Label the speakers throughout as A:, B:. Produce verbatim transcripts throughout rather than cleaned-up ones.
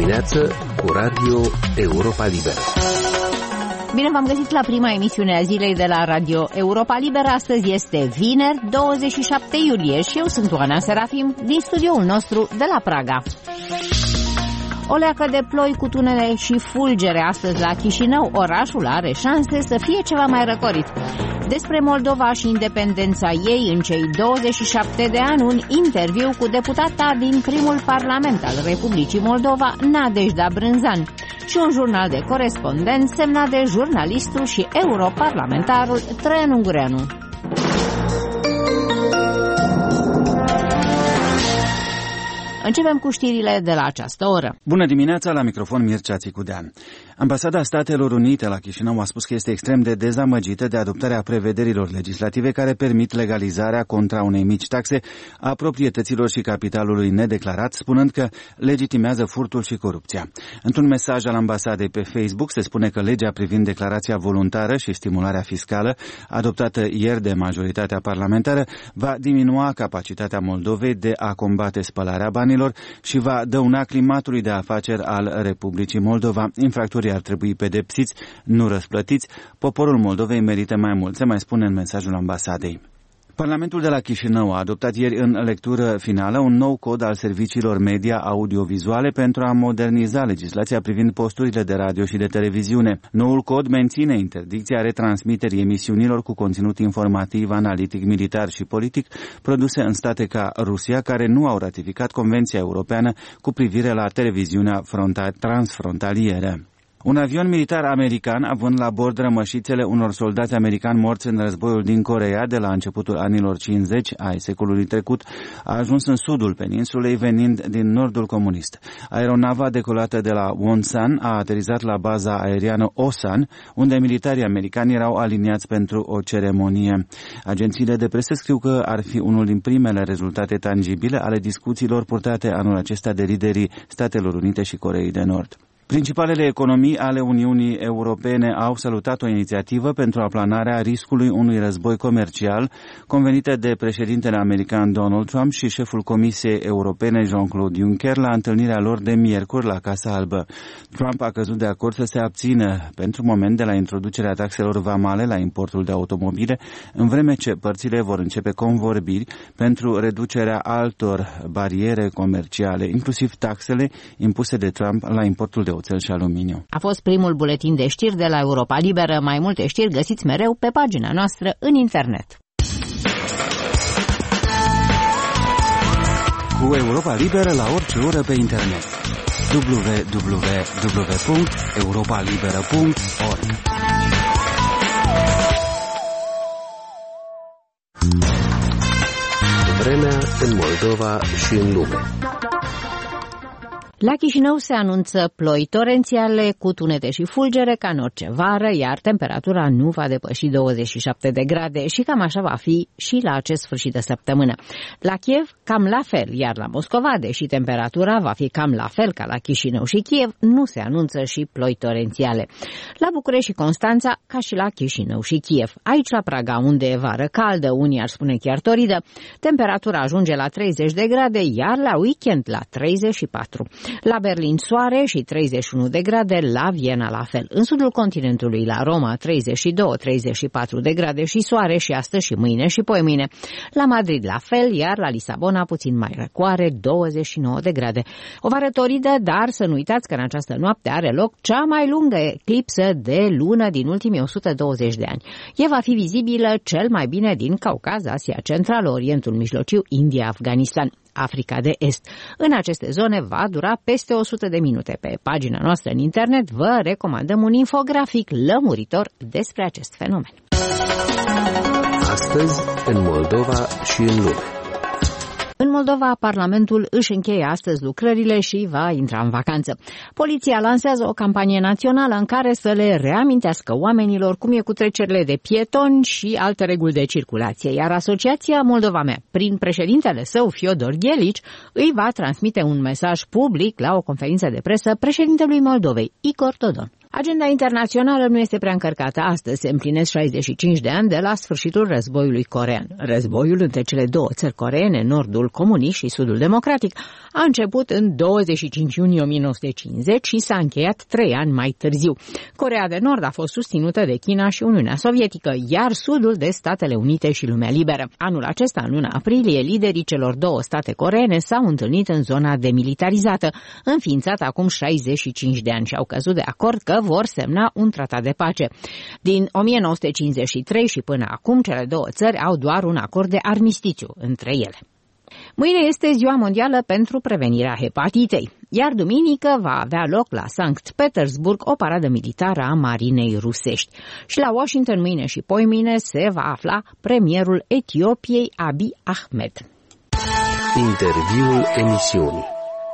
A: dimineață cu Radio Europa Liberă.
B: Bine v-am găsit la prima emisiune a zilei de la Radio Europa Liberă. Astăzi este vineri, douăzeci și șapte iulie și eu sunt Oana Serafim din studioul nostru de la Praga. O leacă de ploi cu tunele și fulgere astăzi la Chișinău. Orașul are șanse să fie ceva mai răcorit. Despre Moldova și independența ei în cei douăzeci și șapte de ani, un interviu cu deputata din primul parlament al Republicii Moldova, Nadejda Brânzan, și un jurnal de corespondent semnat de jurnalistul și europarlamentarul Traian Ungureanu. Începem cu știrile de la această oră.
C: Bună dimineața, la microfon Mircea Țicudean. Ambasada Statelor Unite la Chișinău a spus că este extrem de dezamăgită de adoptarea prevederilor legislative care permit legalizarea contra unei mici taxe a proprietăților și capitalului nedeclarat, spunând că legitimează furtul și corupția. Într-un mesaj al ambasadei pe Facebook se spune că legea privind declarația voluntară și stimularea fiscală, adoptată ieri de majoritatea parlamentară, va diminua capacitatea Moldovei de a combate spălarea banilor și va dăuna climatului de afaceri al Republicii Moldova. Infractorii ar trebui pedepsiți, nu răsplătiți. Poporul Moldovei merită mai mult, se mai spune în mesajul ambasadei. Parlamentul de la Chișinău a adoptat ieri în lectură finală un nou cod al serviciilor media audiovizuale pentru a moderniza legislația privind posturile de radio și de televiziune. Noul cod menține interdicția retransmiterii emisiunilor cu conținut informativ, analitic, militar și politic produse în state ca Rusia, care nu au ratificat Convenția Europeană cu privire la televiziunea transfrontalieră. Un avion militar american, având la bord rămășițele unor soldați americani morți în războiul din Coreea de la începutul anilor cincizeci ai secolului trecut, a ajuns în sudul peninsulei, venind din nordul comunist. Aeronava decolată de la Wonsan a aterizat la baza aeriană Osan, unde militarii americani erau aliniați pentru o ceremonie. Agențiile de presă scriu că ar fi unul din primele rezultate tangibile ale discuțiilor purtate anul acesta de liderii Statelor Unite și Coreei de Nord. Principalele economii ale Uniunii Europene au salutat o inițiativă pentru aplanarea riscului unui război comercial convenită de președintele american Donald Trump și șeful Comisiei Europene Jean-Claude Juncker la întâlnirea lor de miercuri la Casa Albă. Trump a căzut de acord să se abțină pentru moment de la introducerea taxelor vamale la importul de automobile, în vreme ce părțile vor începe convorbiri pentru reducerea altor bariere comerciale, inclusiv taxele impuse de Trump la importul de oțel și aluminiu.
B: A fost primul buletin de știri de la Europa Liberă. Mai multe știri găsiți mereu pe pagina noastră în internet.
C: Cu Europa Liberă la orice oră pe internet. w w w punct europa liberă punct org.
A: Vremea în Moldova și în lume.
B: La Chișinău se anunță ploi torențiale cu tunete și fulgere ca în orice vară, iar temperatura nu va depăși douăzeci și șapte de grade și cam așa va fi și la acest sfârșit de săptămână. La Kiev cam la fel, iar la Moscova, deși temperatura va fi cam la fel ca la Chișinău și Kiev, nu se anunță și ploi torențiale. La București și Constanța, ca și la Chișinău și Kiev. Aici la Praga, unde e vară caldă, unii ar spune chiar toridă, temperatura ajunge la treizeci de grade, iar la weekend la treizeci și patru. La Berlin soare și treizeci și unu de grade, la Viena la fel. În sudul continentului, la Roma, treizeci și doi treizeci și patru de grade și soare și astăzi și mâine și poimâine. La Madrid la fel, iar la Lisabona puțin mai răcoare, douăzeci și nouă de grade. O vară toridă, dar să nu uitați că în această noapte are loc cea mai lungă eclipsă de lună din ultimii o sută douăzeci de ani. Ea va fi vizibilă cel mai bine din Caucaz, Asia Centrală, Orientul Mijlociu, India, Afganistan, Africa de Est. În aceste zone va dura peste o sută de minute. Pe pagina noastră în internet vă recomandăm un infografic lămuritor despre acest fenomen.
A: Astăzi, în Moldova și în lume.
B: În Moldova, Parlamentul își încheie astăzi lucrările și va intra în vacanță. Poliția lansează o campanie națională în care să le reamintească oamenilor cum e cu trecerile de pietoni și alte reguli de circulație, iar Asociația Moldova Mea, prin președintele său Fiodor Ghelici, îi va transmite un mesaj public la o conferință de presă președintelui Moldovei, Igor Dodon. Agenda internațională nu este prea încărcată. Astăzi se împlinesc șaizeci și cinci de ani de la sfârșitul războiului coreean. Războiul între cele două țări coreene, nordul comunist și sudul democratic, a început în douăzeci și cinci iunie o mie nouă sute cincizeci și s-a încheiat trei ani mai târziu. Coreea de Nord a fost susținută de China și Uniunea Sovietică, iar sudul de Statele Unite și lumea liberă. Anul acesta, în luna aprilie, liderii celor două state coreene s-au întâlnit în zona demilitarizată, înființată acum șaizeci și cinci de ani, și au căzut de acord că vor semna un tratat de pace. Din o mie nouă sute cincizeci și trei și până acum, cele două țări au doar un acord de armistițiu între ele. Mâine este Ziua Mondială pentru Prevenirea Hepatitei, iar duminică va avea loc la Sankt Petersburg o paradă militară a marinei rusești. Și la Washington mâine și poimâine se va afla premierul Etiopiei Abiy Ahmed.
A: Interviul emisiunii.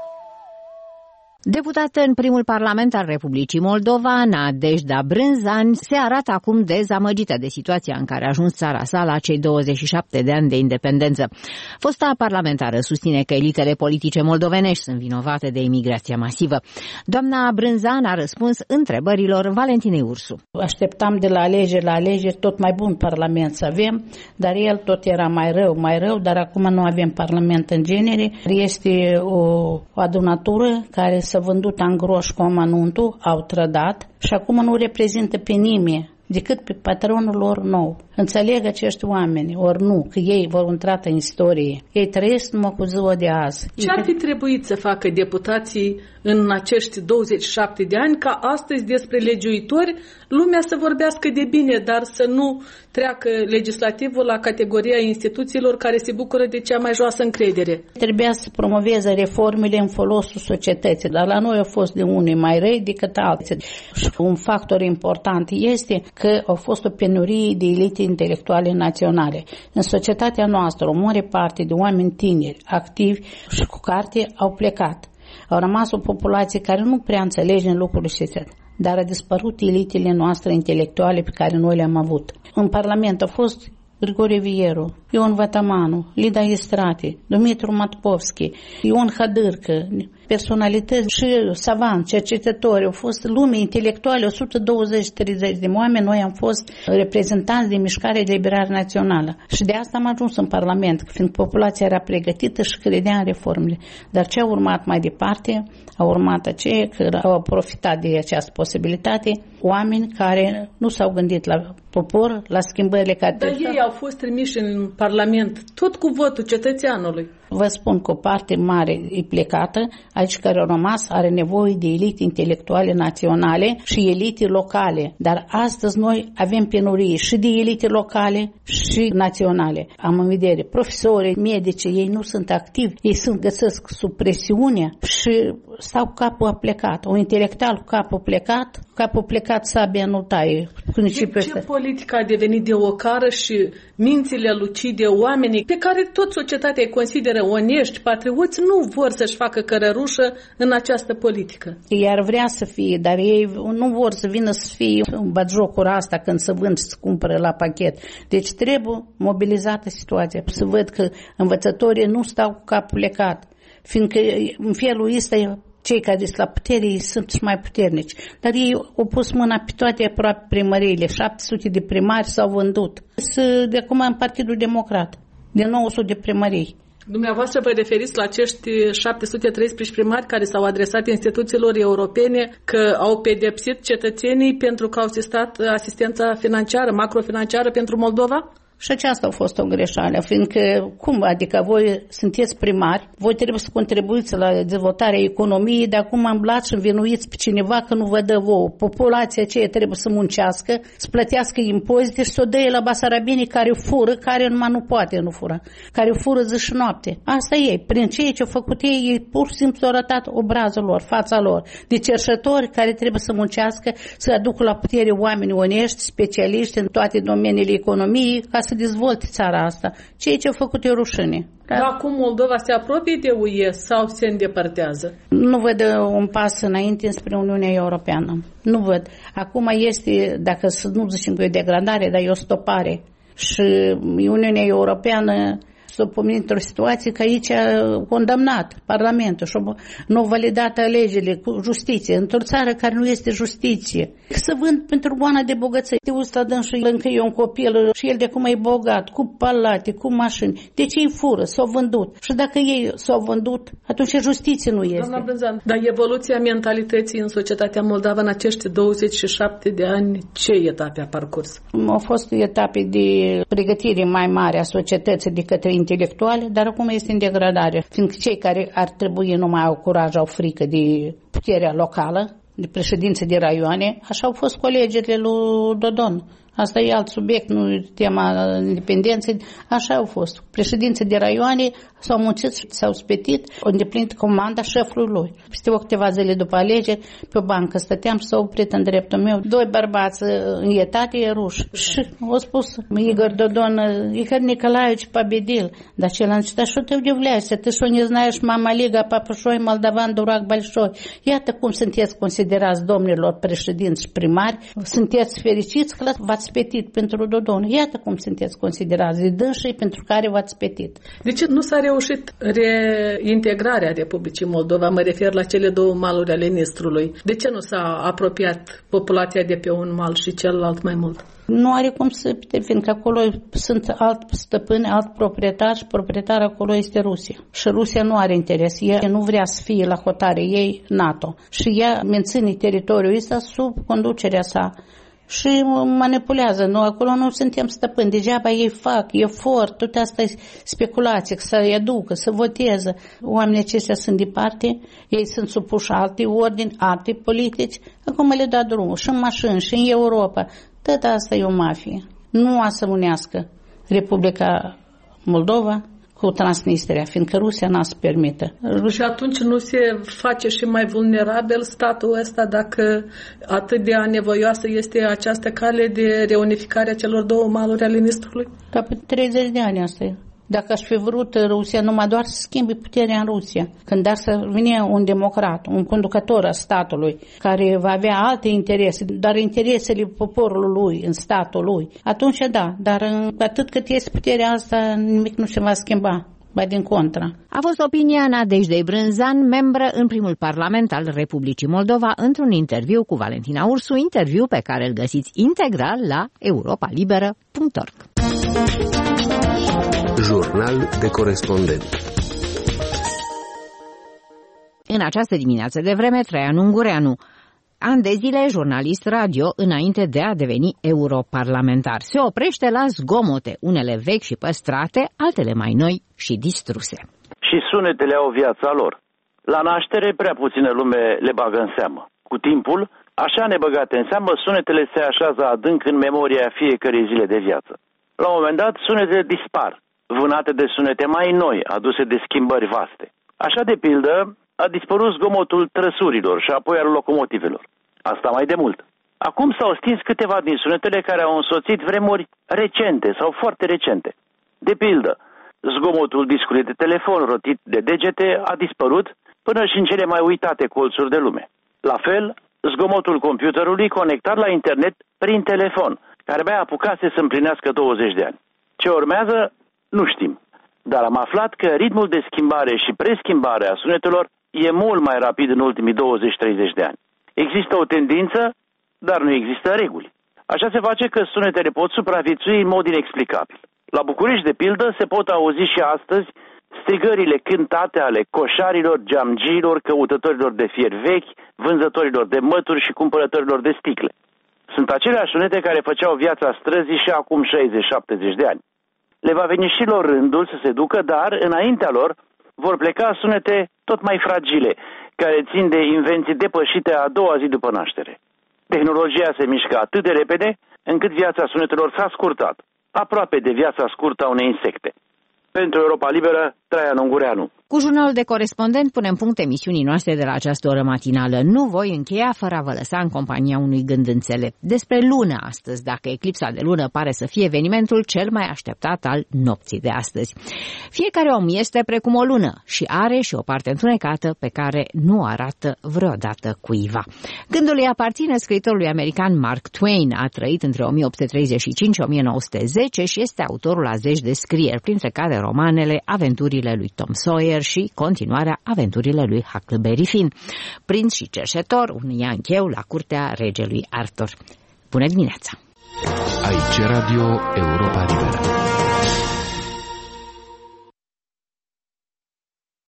B: Deputată în primul parlament al Republicii Moldova, Nadejda Brânzan se arată acum dezamăgită de situația în care a ajuns țara sa la cei douăzeci și șapte de ani de independență. Fosta parlamentară susține că elitele politice moldovenești sunt vinovate de imigrația masivă. Doamna Brânzan a răspuns întrebărilor Valentinei Ursu.
D: Așteptam de la alegeri la alegeri tot mai bun parlament să avem, dar el tot era mai rău, mai rău, dar acum nu avem parlament în genere. Este o, o adunătură care s-a vândut angroș cu amănuntul, au trădat și acum nu reprezintă pe nimeni decât pe patronul lor nou. Înțeleg acești oameni, ori nu, că ei vor intra în istorie. Ei trăiesc numai cu ziua de azi.
E: Ce ar fi trebuit să facă deputații în acești douăzeci și șapte de ani ca astăzi despre legiuitori lumea să vorbească de bine, dar să nu treacă legislativul la categoria instituțiilor care se bucură de cea mai joasă încredere?
D: Trebuia să promoveze reformele în folosul societății, dar la noi au fost de unii mai răi decât alții. Și un factor important este că au fost o penurie de elite intelectuale naționale. În societatea noastră, o mare parte de oameni tineri, activi și cu carte au plecat. Au rămas o populație care nu prea înțelege în lucrurile acestea, dar a dispărut elitele noastre intelectuale pe care noi le-am avut. În Parlament a fost Grigore Vieru, Ion Vatamanu, Lida Estrate, Dumitru Matkovski, Ion Hadârcă, personalități și savanți, cercetători, au fost lume intelectuale, o sută douăzeci treizeci de oameni, noi am fost reprezentanți de mișcare de liberare națională. Și de asta am ajuns în Parlament, fiindcă populația era pregătită și credea în reformele. Dar ce a urmat mai departe? A urmat aceea că au profitat de această posibilitate oameni care nu s-au gândit la popor, la schimbările care...
E: Dar ei au fost trimiși în Parlament tot cu votul cetățeanului.
D: Vă spun că o parte mare e plecată, aici care au rămas are nevoie de elite intelectuale naționale și elite locale. Dar astăzi noi avem penurie și de elite locale și naționale. Am în vedere profesorii, medici, ei nu sunt activi, ei sunt găsesc sub presiune și stau cu capul plecat. Un intelectual cu capul plecat, capul plecat sabia nu taie.
E: De ce politica a devenit de ocară și mințile lucide oamenii pe care tot societatea îi consideră onești, patrioți, nu vor să-și facă cărărușă în această politică?
D: Iar vrea să fie, dar ei nu vor să vină să fie în batjocura asta când se vând și se cumpără la pachet. Deci trebuie mobilizată situația. Să văd că învățătorii nu stau cu capul plecat, fiindcă în felul ăsta cei care sunt la putere sunt și mai puternici. Dar ei au pus mâna pe toate aproape primăriile. șapte sute de primari s-au vândut. Sunt de acum în Partidul Democrat, de nouă sute de primării.
E: Dumneavoastră vă referiți la acești șapte sute treisprezece primari care s-au adresat instituțiilor europene că au pedepsit cetățenii pentru că au asistat asistența financiară, macrofinanciară pentru Moldova?
D: Și aceasta a fost o greșeală, fiindcă, cum, adică voi sunteți primari, voi trebuie să contribuiți la dezvoltarea economiei, de acum îmblați și învinuiți pe cineva că nu vă dă vouă. Populația aceea trebuie să muncească, să plătească impozite și să o dăie la basarabinii care fură, care numai nu poate nu fură, care fură zi și noapte. Asta e, prin ceea ce au făcut ei, ei pur și simplu au arătat obrazul lor, fața lor, de cerșători care trebuie să muncească, să aducă la putere oameni onești, specialiști în toate domeniile economiei, ca să dezvolte țara asta. Ceea ce a făcut e rușine.
E: Dar acum Moldova se apropie de U E sau se îndepărtează?
D: Nu văd un pas înainte spre Uniunea Europeană. Nu văd. Acum este, dacă să nu zicem că e o degradare, dar e o stopare. Și Uniunea Europeană s-a pomenit într-o situație că aici a condamnat Parlamentul și nu a validat alegerile cu justiție, într-o țară care nu este justiție. Să vând pentru goana de bogăție. Te uiți la dânsul încă e un copil și el de cum e bogat, cu palate, cu mașini. De ce îi fură? S-au vândut. Și dacă ei s-au vândut, atunci justiție nu este.
E: Doamna Brânzan, dar evoluția mentalității în societatea moldavă în acești douăzeci și șapte de ani, ce etape a parcurs?
D: Au fost etape de pregătire mai mare a societății de către intelectuale, dar acum este în degradare, fiindcă cei care ar trebui nu mai au curaj, au frică de puterea locală, de președință de raioane, așa au fost colegiile lui Dodon. Asta e alt subiect, nu e tema independenței. Așa au fost. Președinții de raioane s-au muncit, s-au spetit, au îndeplinit comanda șefului lui. Peste o câteva zile după alegeri, pe o bancă stăteam și s-au oprit în dreptul meu doi bărbați în etate ruși. Și au spus Igor Dodon, Igor Nicolaevici Победил. Dar celălalt zice, dar ce te удивляешься? Ты что, не знаешь Mama Liga, Papușoi, Moldovan, Durac, Большой? Iată cum sunteți considerați, domnilor președinți și primari. Sunteți fericiți că v-ați spetit pentru Dodon. Iată cum sunteți considerați de dânsii pentru care v-ați spetit.
E: De ce nu s-a reușit reintegrarea Republicii Moldova? Mă refer la cele două maluri ale Nistrului. De ce nu s-a apropiat populația de pe un mal și celălalt mai mult?
D: Nu are cum să pute, fiindcă acolo sunt alt stăpâni, alt proprietar și proprietar acolo este Rusia. Și Rusia nu are interes. Ea nu vrea să fie la hotare ei NATO. Și ea menține teritoriul ăsta sub conducerea sa. Și manipulează. Noi acolo nu suntem stăpâni. Degeaba ei fac efort, toate astea speculații, să-i aducă, să voteze. Oamenii aceștia sunt departe, ei sunt supuși alte ordini, alte politici. Acum le da drumul și în mașini, și în Europa. Tot asta e o mafie. Nu a să unească Republica Moldova cu Transnistria, fiindcă Rusia n-a să permită.
E: Și atunci nu se face și mai vulnerabil statul ăsta dacă atât de anevoioasă este această cale de reunificare a celor două maluri ale Nistrului?
D: Ca pe treizeci de ani asta e. Dacă aș fi vrut Rusia numai doar să schimbe puterea în Rusia, când ar să vină un democrat, un conducător al statului, care va avea alte interese, dar interesele poporului lui, în statul lui, atunci da, dar atât cât este puterea asta, nimic nu se va schimba. Ba din contra.
B: A fost opinia Nadejdei Brânzan, membră în primul parlament al Republicii Moldova, într-un interviu cu Valentina Ursu, interviu pe care îl găsiți integral la europa liberă punct org.
A: Jurnal de corespondent.
B: În această dimineață de vreme, Traian Ungureanu, ani de zile jurnalist radio înainte de a deveni europarlamentar, se oprește la zgomote, unele vechi și păstrate, altele mai noi și distruse.
F: Și sunetele au viața lor. La naștere prea puțină lume le bagă în seamă. Cu timpul, așa nebăgate în seamă, sunetele se așează adânc în memoria fiecărei zile de viață. La un moment dat, sunetele dispar, vânate de sunete mai noi, aduse de schimbări vaste. Așa, de pildă, a dispărut zgomotul trăsurilor și apoi al locomotivelor. Asta mai de mult. Acum s-au stins câteva din sunetele care au însoțit vremuri recente sau foarte recente. De pildă, zgomotul discului de telefon rotit de degete a dispărut până și în cele mai uitate colțuri de lume. La fel, zgomotul computerului conectat la internet prin telefon, care abia apucase să împlinească douăzeci de ani. Ce urmează, nu știm. Dar am aflat că ritmul de schimbare și preschimbare a sunetelor e mult mai rapid în ultimii douăzeci treizeci de ani. Există o tendință, dar nu există reguli. Așa se face că sunetele pot supraviețui în mod inexplicabil. La București, de pildă, se pot auzi și astăzi strigările cântate ale coșarilor, geamgiilor, căutătorilor de fier vechi, vânzătorilor de mături și cumpărătorilor de sticle. Sunt aceleași sunete care făceau viața străzii și acum șaizeci șaptezeci de ani. Le va veni și lor rândul să se ducă, dar înaintea lor vor pleca sunete tot mai fragile, care țin de invenții depășite a doua zi după naștere. Tehnologia se mișcă atât de repede, încât viața sunetelor s-a scurtat, aproape de viața scurtă a unei insecte. Pentru Europa Liberă, Traian Ungureanu.
B: Cu jurnalul de corespondent punem punct emisiunii noastre de la această oră matinală. Nu voi încheia fără a vă lăsa în compania unui gând înțelept. Despre lună astăzi, dacă eclipsa de lună pare să fie evenimentul cel mai așteptat al nopții de astăzi. Fiecare om este precum o lună și are și o parte întunecată pe care nu arată vreodată cuiva. Gândul îi aparține scriitorului american Mark Twain. A trăit între o mie opt sute treizeci și cinci și o mie nouă sute zece și este autorul a zeci de scrieri, printre care romanele Aventurile lui Tom Sawyer și continuarea Aventurile lui Huckleberry Finn, prinț și cerșetor, un iancheu la curtea regelui Arthur. Bună dimineața!
A: Aici Radio Europa Liberă.